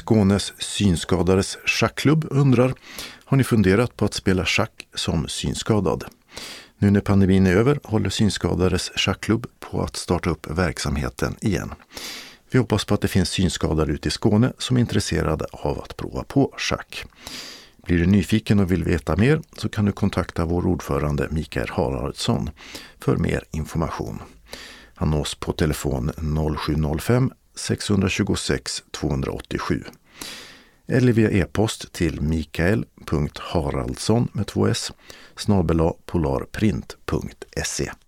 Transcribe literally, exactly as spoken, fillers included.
Skånes synskadades schackklubb undrar: har ni funderat på att spela schack som synskadad? Nu när pandemin är över håller synskadades schackklubb på att starta upp verksamheten igen. Vi hoppas på att det finns synskadade ute i Skåne som är intresserade av att prova på schack. Blir du nyfiken och vill veta mer så kan du kontakta vår ordförande Mikael Haraldsson för mer information. Han nås på telefon noll sju noll fem sex två sex två åtta sju eller via e-post till mikael punkt haraldsson med två s snabel-a polarprint punkt se.